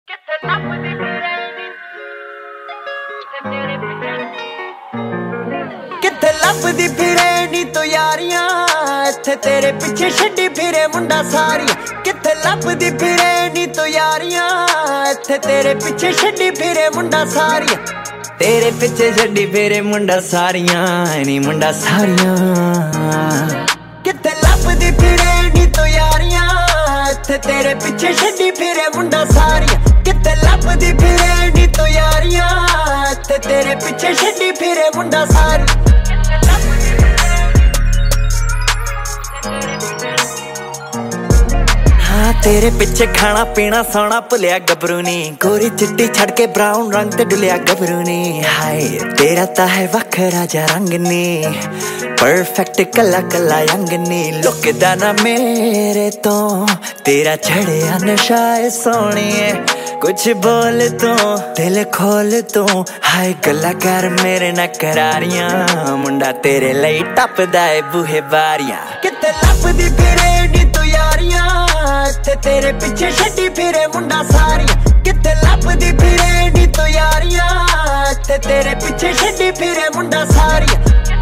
ਕਿੱਥੇ ਲੱਭਦੀ ਫਿਰੇ ਨੀ ਤੇਰੇ ਪਿੱਛੇ ਕਿੱਥੇ ਲੱਭਦੀ ਫਿਰੇ ਨੀ ਤੂੰ ਯਾਰੀਆਂ ਇੱਥੇ ਤੇਰੇ ਪਿੱਛੇ ਛੱਡੀ ਫਿਰੇ ਮੁੰਡਾ ਸਾਰੀਆਂ ਕਿੱਥੇ ਲੱਭਦੀ ਫਿਰੇ ਨੀ ਤੂੰ ਯਾਰੀਆਂ ਇੱਥੇ ਤੇਰੇ ਪਿੱਛੇ ਛੱਡੀ ਫਿਰੇ ਮੁੰਡਾ ਸਾਰੀਆਂ ਤੇਰੇ ਪਿੱਛੇ ਛੱਡੀ ਫਿਰੇ ਮੁੰਡਾ ਸਾਰੀਆਂ ਨੀ ਮੁੰਡਾ ਸਾਰੀਆਂ ਕਿੱਥੇ ਲੱਭਦੀ ਫਿਰੇ ਨੀ ਤੂੰ ਯਾਰੀਆਂ ਇੱਥੇ ਤੇਰੇ ਪਿੱਛੇ ਛੱਡੀ ਫਿਰੇ ਮੁੰਡਾ ਸਾਰੀਆਂ ਕਿੱਥੇ ਲੱਭਦੀ ਫਿਰੇ ਨੀ ਤੂੰ ਯਾਰੀਆਂ ਇੱਥੇ ਤੇਰੇ ਪਿੱਛੇ ਛੱਡੀ ਫਿਰੇ ਮੁੰਡਾ ਸਾਰੀਆਂ तेरे पिछे खाना पीना सोना भुलिया गबरू नी गोरी चिट्टी छड़ के ब्राउन रंग ते डुलिया गबरू नी हाय तेरा ता है वखरा जा रंग नी परफेक्ट कला कला यंग नी लुकदा ना मेरे तो तेरा छड़िया नशा है सोनिए कुछ बोल तू दिल खोल तू हाय गल्ला कर मेरे ना करारियां मुंडा तेरे लई टपदा है बूहे बारियां किते लभदी फिरे नी तू यारियां ਇੱਥੇ ਤੇਰੇ ਪਿੱਛੇ ਛੱਡੀ ਫਿਰੇ ਮੁੰਡਾ ਸਾਰੀਆਂ ਕਿੱਥੇ ਲੱਭਦੀ ਫਿਰੇ ਨੀ ਤੂੰ ਯਾਰੀਆਂ ਇੱਥੇ ਤੇਰੇ ਪਿੱਛੇ ਛੱਡੀ ਫਿਰੇ ਮੁੰਡਾ ਸਾਰੀਆਂ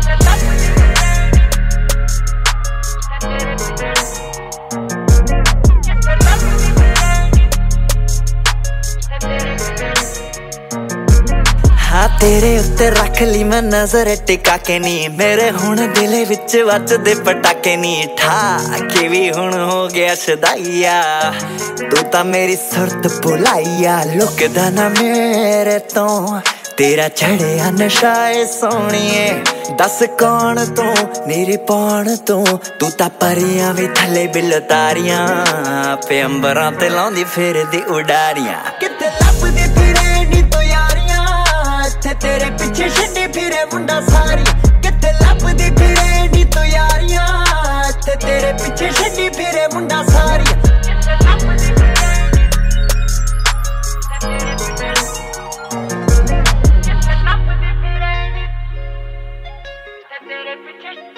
हाँ तेरे उत्ते रख ली मैं नजर टिका के नी मेरे हुण दिले विच वजदे पटाके नी ठा के भी हुण हो गया सदाइया तू ता मेरी सुरत भुलाइया लुकदा ना मेरे तो तेरा छड़िया नशा है सोनिए दस कौन तू मेरी पौन तू तू ता परियां भी थले बिल तारियां पे अंबरां ते लाउंदी फिरदी उडारियां किते लभदी फिरे नी तू यारियां ਇੱਥੇ ਤੇਰੇ ਪਿੱਛੇ ਛੱਡੀ ਫਿਰੇ ਮੁੰਡਾ ਸਾਰੀਆਂ ਕਿੱਥੇ ਲੱਭਦੀ ਫਿਰੇ ਨੀ ਤੂੰ ਯਾਰੀਆਂ ਇੱਥੇ ਤੇਰੇ ਪਿੱਛੇ ਛੱਡੀ ਫਿਰੇ ਮੁੰਡਾ ਸਾਰੀਆਂ ਤੇਰੇ ਪਿੱਛੇ